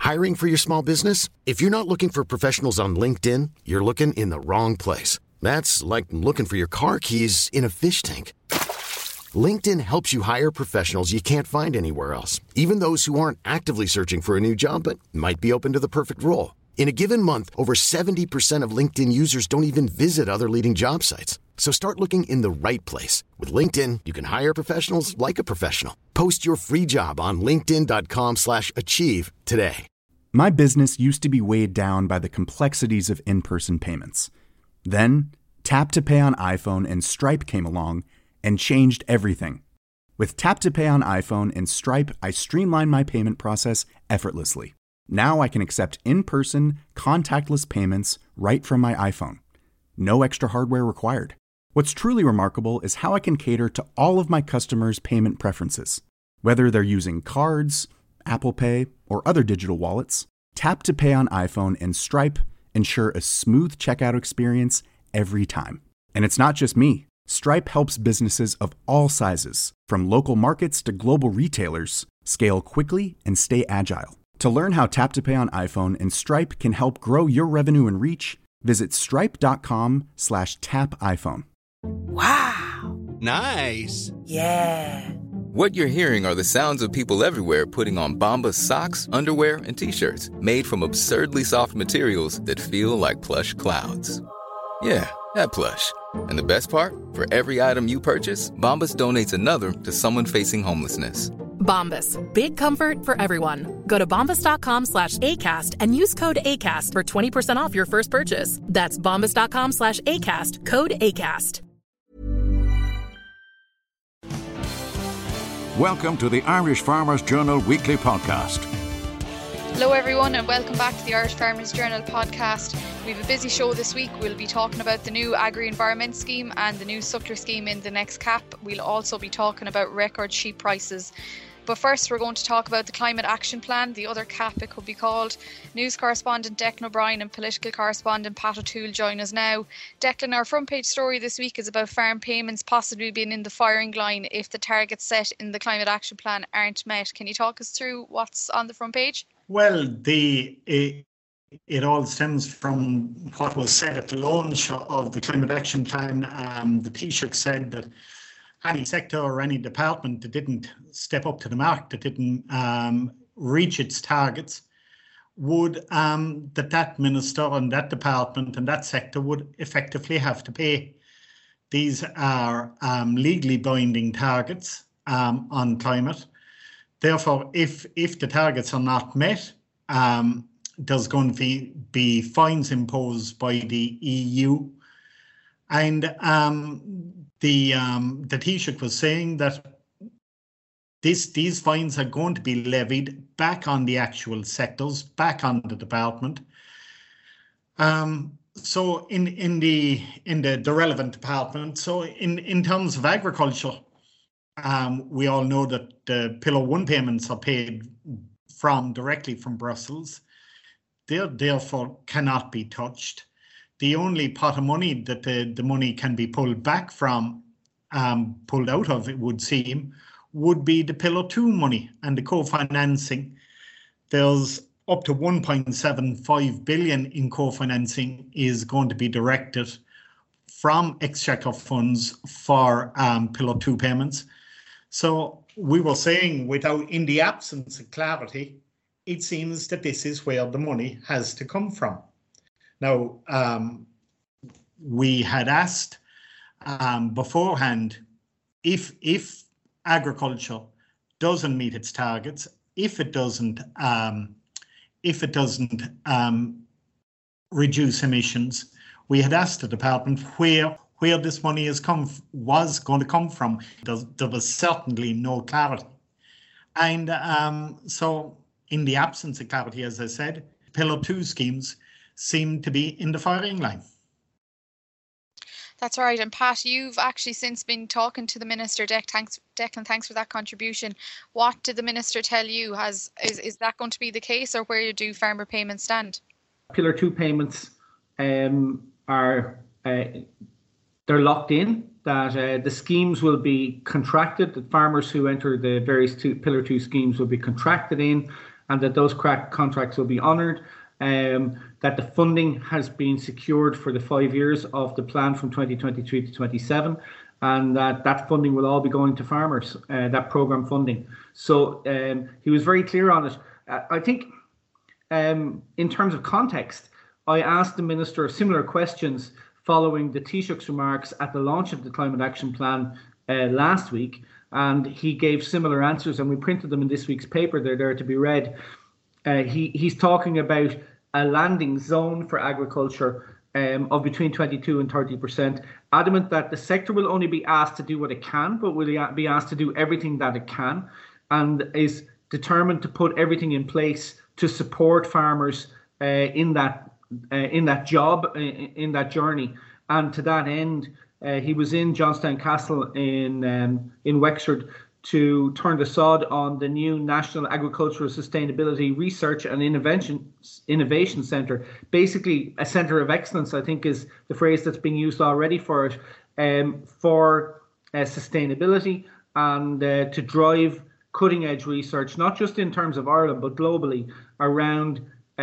Hiring for your small business? If you're not looking for professionals on LinkedIn, you're looking in the wrong place. That's like looking for your car keys in a fish tank. LinkedIn helps you hire professionals you can't find anywhere else, even those who aren't actively searching for a new job but might be open to the perfect role. In a given month, over 70% of LinkedIn users don't even visit other leading job sites. So start looking in the right place. With LinkedIn, you can hire professionals like a professional. Post your free job on linkedin.com/achieve today. My business used to be weighed down by the complexities of in-person payments. Then, Tap to Pay on iPhone and Stripe came along and changed everything. With Tap to Pay on iPhone and Stripe, I streamlined my payment process effortlessly. Now I can accept in-person, contactless payments right from my iPhone. No extra hardware required. What's truly remarkable is how I can cater to all of my customers' payment preferences. Whether they're using cards, Apple Pay, or other digital wallets, Tap to Pay on iPhone and Stripe ensure a smooth checkout experience every time. And it's not just me. Stripe helps businesses of all sizes, from local markets to global retailers, scale quickly and stay agile. To learn how Tap to Pay on iPhone and Stripe can help grow your revenue and reach, visit stripe.com/tapiphone. Wow. Nice. Yeah. What you're hearing are the sounds of people everywhere putting on Bombas socks, underwear, and T-shirts made from absurdly soft materials that feel like plush clouds. Yeah, that plush. And the best part? For every item you purchase, Bombas donates another to someone facing homelessness. Bombas. Big comfort for everyone. Go to bombas.com/ACAST and use code ACAST for 20% off your first purchase. That's bombas.com/ACAST. Code ACAST. Welcome to the Irish Farmers Journal Weekly Podcast. Hello everyone and welcome back to the Irish Farmers Journal podcast. We have a busy show this week. We'll be talking about the new Agri-Environment scheme and the new Suckler scheme in the next CAP. We'll also be talking about record sheep prices. But first we're going to talk about the Climate Action Plan, the other CAP it could be called. News correspondent Declan O'Brien and political correspondent Pat O'Toole join us now. Declan, our front page story this week is about farm payments possibly being in the firing line if the targets set in the Climate Action Plan aren't met. Can you talk us through what's on the front page? Well, it all stems from what was said at the launch of the Climate Action Plan. The Taoiseach said that any sector or any department that didn't step up to the mark, that didn't reach its targets, would that minister and that department and that sector would effectively have to pay. These are legally binding targets on climate. Therefore, if the targets are not met, there's going to be fines imposed by the EU. And the Taoiseach was saying that these fines are going to be levied back on the actual sectors, back on the department. So in the relevant department. So in terms of agriculture, we all know that the Pillar 1 payments are paid directly from Brussels. They therefore cannot be touched. The only pot of money that the money can be pulled back from, pulled out of, it would seem, would be the Pillar 2 money and the co-financing. There's up to 1.75 billion in co-financing is going to be directed from Exchequer funds for Pillar 2 payments. So we were saying, in the absence of clarity, it seems that this is where the money has to come from. Now, we had asked beforehand if agriculture doesn't meet its targets, if it doesn't reduce emissions, we had asked the department where this money was going to come from. There was certainly no clarity, and so in the absence of clarity, as I said, Pillar 2 schemes seem to be in the firing line. That's right. And Pat, you've actually since been talking to the Minister. Declan, thanks for that contribution. What did the Minister tell you? Is that going to be the case, or where do farmer payments stand? Pillar 2 payments are they're locked in, that the schemes will be contracted. The farmers who enter the various Pillar 2 schemes will be contracted in, and that those contracts will be honoured. That the funding has been secured for the 5 years of the plan from 2023 to 27, and that funding will all be going to farmers, that programme funding. So he was very clear on it. I think in terms of context, I asked the Minister similar questions following the Taoiseach's remarks at the launch of the Climate Action Plan last week, and he gave similar answers, and we printed them in this week's paper. They're there to be read. He's talking about a landing zone for agriculture of between 22 and 30%, adamant that the sector will only be asked to do what it can, but will be asked to do everything that it can, and is determined to put everything in place to support farmers in that job, in that journey. And to that end, he was in Johnstown Castle in Wexford to turn the sod on the new National Agricultural Sustainability Research and Innovation Centre. Basically, a centre of excellence, I think, is the phrase that's being used already for it, for sustainability and to drive cutting-edge research, not just in terms of Ireland, but globally, around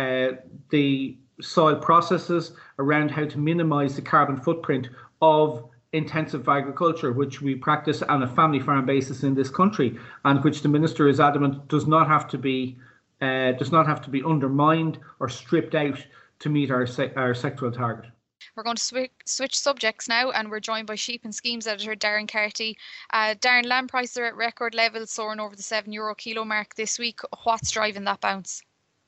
the soil processes, around how to minimise the carbon footprint of intensive agriculture, which we practice on a family farm basis in this country, and which the Minister is adamant does not have to be undermined or stripped out to meet our sectoral target. We're going to switch subjects now, and we're joined by Sheep and Schemes editor Darren Carty. Darren, lamb prices are at record levels, soaring over the €7 kilo mark this week. What's driving that bounce?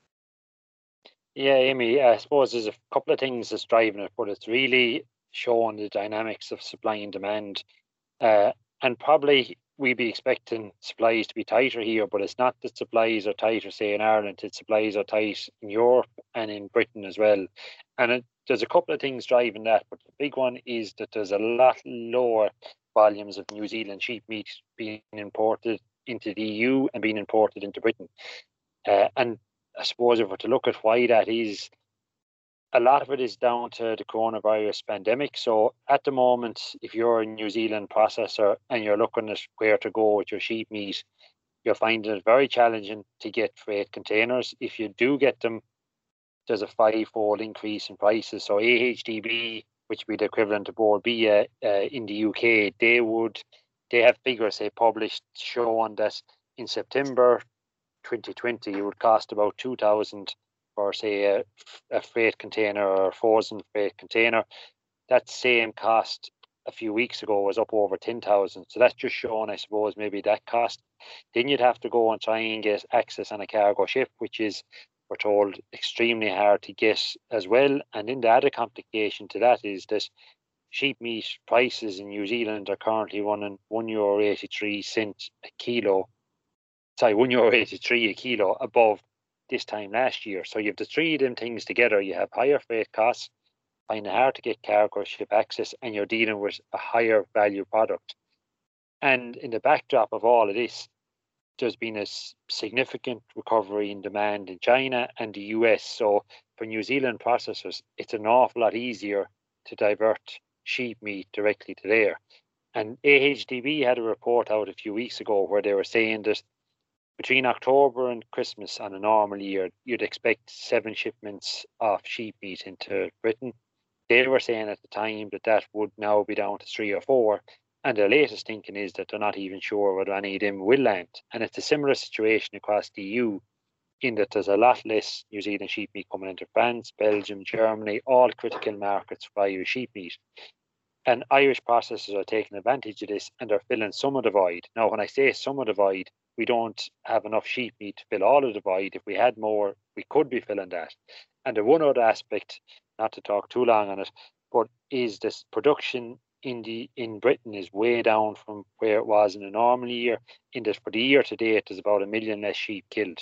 Yeah, Amy, I suppose there's a couple of things that's driving it, but it's really showing the dynamics of supply and demand. And probably we'd be expecting supplies to be tighter here, but it's not that supplies are tighter, say, in Ireland. It's supplies are tight in Europe and in Britain as well. And there's a couple of things driving that, but the big one is that there's a lot lower volumes of New Zealand sheep meat being imported into the EU and being imported into Britain. And I suppose if we're to look at why that is, a lot of it is down to the coronavirus pandemic. So at the moment, if you're a New Zealand processor and you're looking at where to go with your sheep meat, you're finding it very challenging to get freight containers. If you do get them, there's a 5-fold increase in prices. So AHDB, which would be the equivalent to Board B in the UK, they have figures they published showing that in September 2020, it would cost about 2,000 for, say, a freight container or a frozen freight container. That same cost a few weeks ago was up over 10,000. So that's just showing, I suppose, maybe that cost. Then you'd have to go and try and get access on a cargo ship, which is, we're told, extremely hard to get as well. And then the other complication to that is that sheep meat prices in New Zealand are currently running €1.83 a kilo. Sorry, €1.83 a kilo above this time last year. So you have the three of them things together. You have higher freight costs, finding it hard to get cargo ship access, and you're dealing with a higher value product. And in the backdrop of all of this, there's been a significant recovery in demand in China and the US. So for New Zealand processors, it's an awful lot easier to divert sheep meat directly to there. And AHDB had a report out a few weeks ago where they were saying that between October and Christmas on a normal year, you'd expect 7 shipments of sheep meat into Britain. They were saying at the time that would now be down to 3 or 4. And their latest thinking is that they're not even sure whether any of them will land. And it's a similar situation across the EU, in that there's a lot less New Zealand sheep meat coming into France, Belgium, Germany, all critical markets for Irish sheep meat. And Irish processors are taking advantage of this, and they're filling some of the void. Now, when I say some of the void, we don't have enough sheep meat to fill all of the void. If we had more, we could be filling that. And the one other aspect, not to talk too long on it, but is this production in Britain is way down from where it was in a normal year. In that for the year to date, there's about 1 million less sheep killed.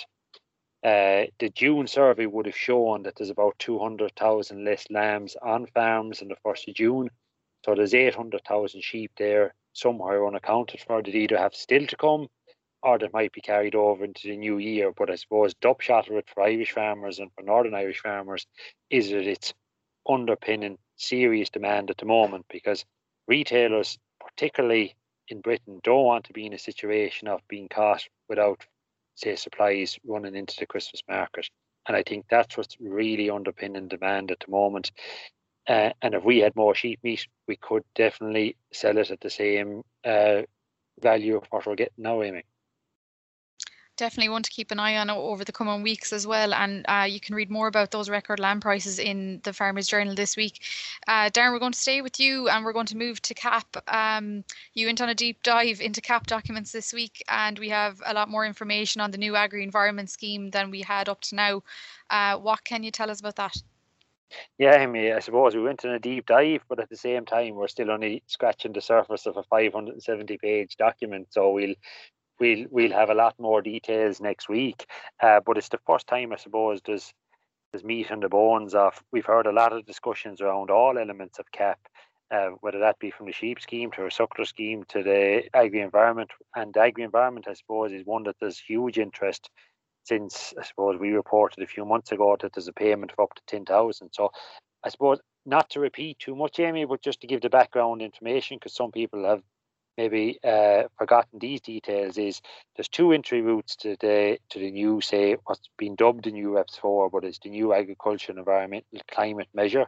The June survey would have shown that there's about 200,000 less lambs on farms on the 1st of June. So there's 800,000 sheep there somewhere unaccounted for that either have still to come or that might be carried over into the new year. But I suppose the upshot of it for Irish farmers and for Northern Irish farmers is that it's underpinning serious demand at the moment, because retailers, particularly in Britain, don't want to be in a situation of being caught without say, supplies running into the Christmas market. And I think that's what's really underpinning demand at the moment. And if we had more sheep meat, we could definitely sell it at the same value of what we're getting now, Amy. Definitely one to keep an eye on over the coming weeks as well. And you can read more about those record lamb prices in the Farmers Journal this week. Darren, we're going to stay with you and we're going to move to CAP. You went on a deep dive into CAP documents this week, and we have a lot more information on the new agri-environment scheme than we had up to now. What can you tell us about that? Yeah, Amy, I suppose we went on a deep dive, but at the same time, we're still only scratching the surface of a 570-page document. So we'll have a lot more details next week. But it's the first time, I suppose, there's meat on the bones of. We've heard a lot of discussions around all elements of CAP, whether that be from the sheep scheme to a suckler scheme to the agri-environment. And the agri-environment, I suppose, is one that there's huge interest, since I suppose we reported a few months ago that there's a payment of up to 10,000. So I suppose, not to repeat too much, Amy, but just to give the background information, because some people have maybe forgotten these details, is there's two entry routes to the new, say, what's been dubbed the new REPS4, but it's the new agriculture and environmental climate measure.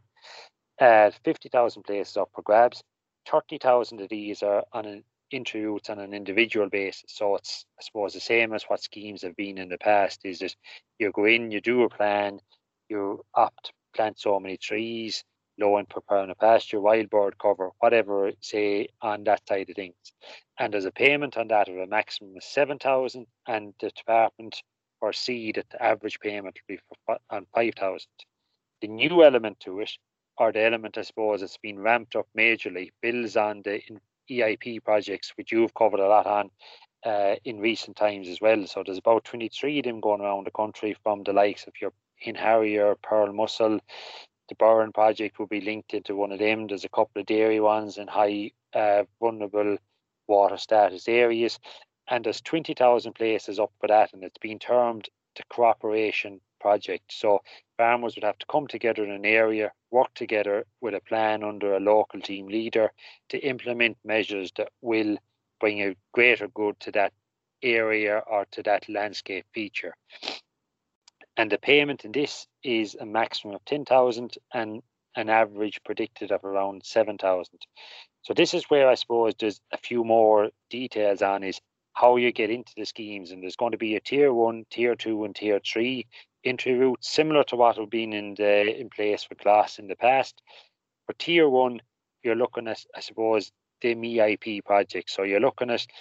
50,000 places up for grabs. 30,000 of these are on an entry routes on an individual basis. So it's, I suppose, the same as what schemes have been in the past, is that you go in, you do a plan, you opt to plant so many trees, low and permanent pasture, wild bird cover, whatever, say, on that side of things. And there's a payment on that of a maximum of 7,000, and the department foresee that the average payment will be on 5,000. The new element to it, or the element, I suppose, that's been ramped up majorly, builds on the EIP projects, which you've covered a lot on in recent times as well. So there's about 23 of them going around the country, from the likes of your Hin Harrier, Pearl Mussel. The Burren project will be linked into one of them. There's a couple of dairy ones in high vulnerable water status areas. And there's 20,000 places up for that, and it's been termed the cooperation project. So farmers would have to come together in an area, work together with a plan under a local team leader to implement measures that will bring a greater good to that area or to that landscape feature. And the payment in this is a maximum of 10,000 and an average predicted of around 7,000. So this is where I suppose there's a few more details on is how you get into the schemes. And there's going to be a tier 1, tier 2 and tier 3 entry route, similar to what have been in place for GLAS in the past. For tier 1, you're looking at, I suppose, the EIP projects. So you're looking at,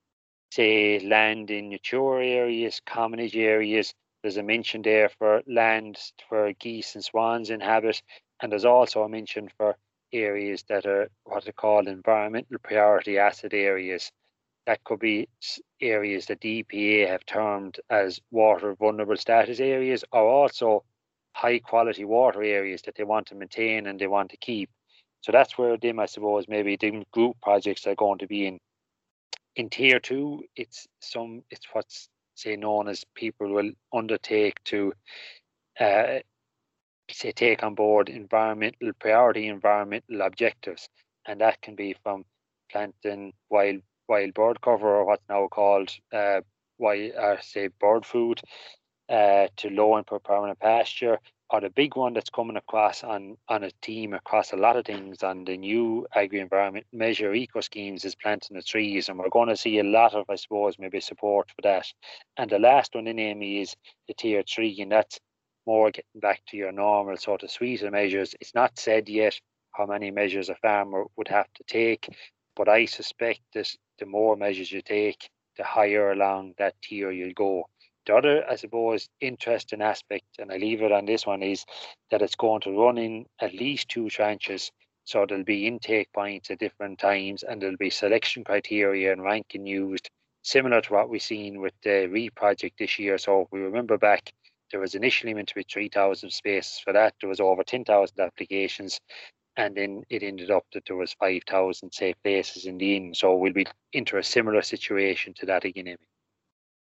say, land in mature areas, commonage areas. There's a mention there for land for geese and swans inhabit, and there's also a mention for areas that are what they call environmental priority asset areas. That could be areas that the EPA have termed as water vulnerable status areas, or also high quality water areas that they want to maintain and they want to keep. So that's where them, I suppose, maybe the group projects are going to be in. In tier 2, it's what's, say, known as people will undertake to say take on board environmental objectives, and that can be from planting wild bird cover, or what's now called bird food, to low and permanent pasture, or the big one that's coming across on a team across a lot of things on the new agri-environment measure eco schemes is planting the trees, and we're going to see a lot of, I suppose, maybe support for that. And the last one in Amy is the tier 3, and that's more getting back to your normal sort of suite of measures. It's not said yet how many measures a farmer would have to take, but I suspect that the more measures you take, the higher along that tier you'll go. The other, I suppose, interesting aspect, and I leave it on this one, is that it's going to run in at least 2 tranches. So there'll be intake points at different times, and there'll be selection criteria and ranking used, similar to what we've seen with the REAP project this year. So if we remember back, there was initially meant to be 3,000 spaces for that. There was over 10,000 applications, and then it ended up that there was 5,000 safe places in the end. So we'll be into a similar situation to that again, Amy.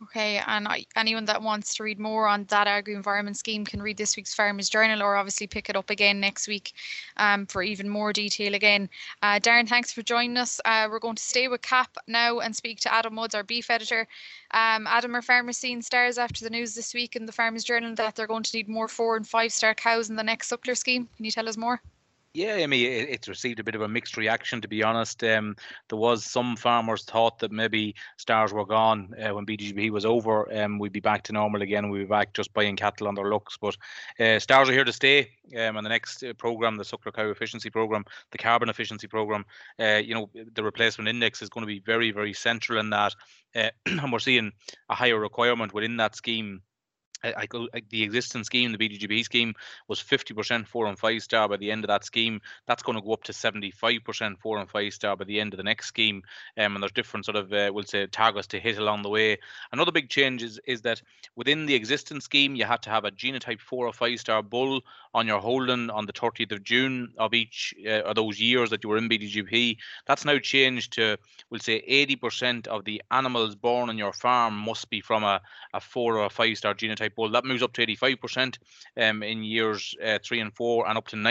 Okay, and anyone that wants to read more on that agri-environment scheme can read this week's Farmers Journal, or obviously pick it up again next week for even more detail again. Darren, thanks for joining us. We're going to stay with CAP now and speak to Adam Woods, our beef editor. Adam, are farmers seeing stars after the news this week in the Farmers Journal that they're going to need more 4- and 5-star cows in the next suckler scheme? Can you tell us more? Yeah, I mean, it's received a bit of a mixed reaction, to be honest. There was some farmers thought that maybe stars were gone when BDGP was over. We'd be back to normal again. We'd be back just buying cattle on their looks. But stars are here to stay. And the next programme, the Suckler Cow Efficiency Programme, the Carbon Efficiency Programme, the replacement index is going to be very, very central in that. And we're seeing a higher requirement within that scheme. The existing scheme, the BDGP scheme, was 50% 4- and 5-star by the end of that scheme. That's going to go up to 75% 4- and 5-star by the end of the next scheme. And there's different sort of, we'll say, targets to hit along the way. Another big change is that within the existing scheme, you had to have a genotype 4 or 5-star bull on your holding on the 30th of June of each of those years that you were in BDGP. That's now changed to, we'll say, 80% of the animals born on your farm must be from a 4 or a 5-star genotype bull. That moves up to 85% in years 3 and 4, and up to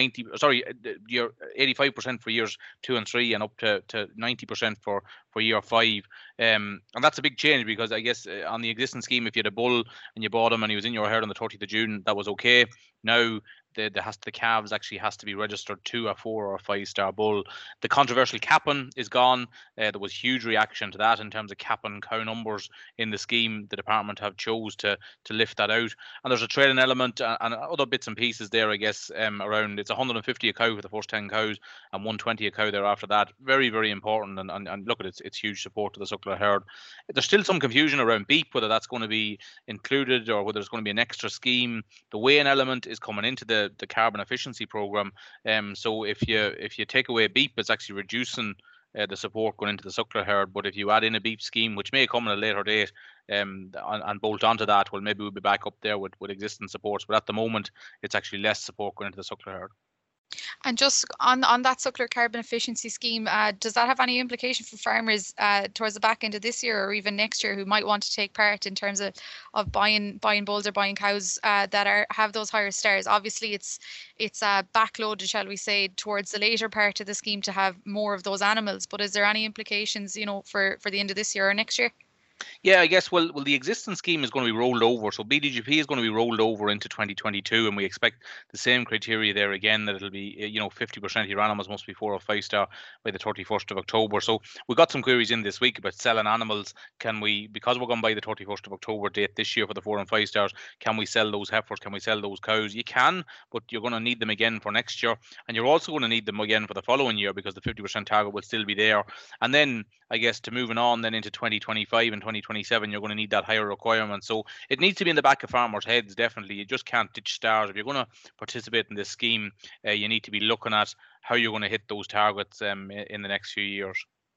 85% for years 2 and 3, and up to 90% for year 5. And that's a big change, because I guess on the existing scheme, if you had a bull and you bought him and he was in your herd on the 30th of June, that was okay. Now the calves actually has to be registered to a 4 or a 5-star bull. The controversial capping is gone. There was huge reaction to that in terms of capping cow numbers in the scheme. The department have chose to lift that out. And there's a trading element and other bits and pieces there, I guess, around. It's 150 a cow for the first 10 cows and 120 a cow there after that. Very, very important. And look at it, it's huge support to the suckler herd. There's still some confusion around beef, whether that's going to be included or whether there's going to be an extra scheme. The weigh-in element is coming into the carbon efficiency program. So if you take away beef, it's actually reducing the support going into the suckler herd. But if you add in a beef scheme, which may come at a later date, and bolt onto that, well, maybe we'll be back up there with existing supports. But at the moment, it's actually less support going into the suckler herd. And just on that suckler carbon efficiency scheme, does that have any implication for farmers towards the back end of this year or even next year who might want to take part in terms of buying bulls or buying cows that have those higher stars? Obviously, it's backloaded, shall we say, towards the later part of the scheme to have more of those animals. But is there any implications, for the end of this year or next year? Yeah, I guess, well, the existing scheme is going to be rolled over. So BDGP is going to be rolled over into 2022, and we expect the same criteria there again, that it'll be, 50% of your animals must be 4 or 5-star by the 31st of October. So we got some queries in this week about selling animals. Because we're going by the 31st of October date this year for the 4 and 5 stars, can we sell those heifers? Can we sell those cows? You can, but you're going to need them again for next year. And you're also going to need them again for the following year, because the 50% target will still be there. And then, I guess, to moving on then into 2025 and 2027, you're going to need that higher requirement. So it needs to be in the back of farmers' heads, definitely. You just can't ditch stars. If you're going to participate in this scheme, you need to be looking at how you're going to hit those targets in the next few years.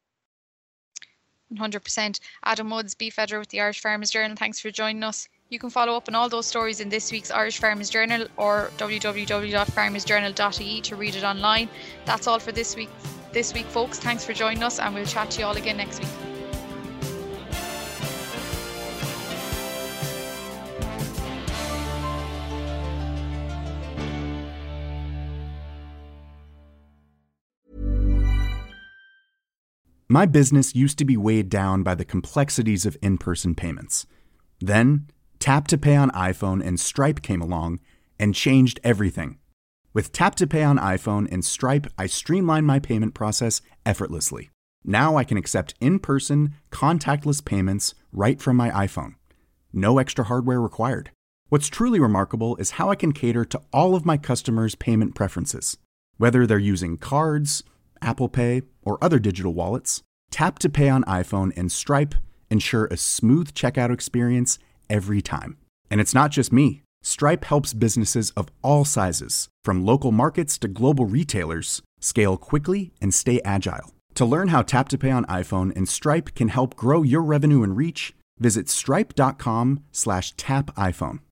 100%. Adam Woods, beef editor with the Irish Farmers Journal, thanks for joining us. You can follow up on all those stories in this week's Irish Farmers Journal or www.farmersjournal.ie to read it online. That's all for this week, folks. Thanks for joining us, and we'll chat to you all again next week. My business used to be weighed down by the complexities of in-person payments. Then, Tap to Pay on iPhone and Stripe came along and changed everything. With Tap to Pay on iPhone and Stripe, I streamlined my payment process effortlessly. Now I can accept in-person, contactless payments right from my iPhone. No extra hardware required. What's truly remarkable is how I can cater to all of my customers' payment preferences. Whether they're using cards, Apple Pay, or other digital wallets, Tap to Pay on iPhone and Stripe ensure a smooth checkout experience every time. And it's not just me. Stripe helps businesses of all sizes, from local markets to global retailers, scale quickly and stay agile. To learn how Tap to Pay on iPhone and Stripe can help grow your revenue and reach, visit stripe.com/tapiphone.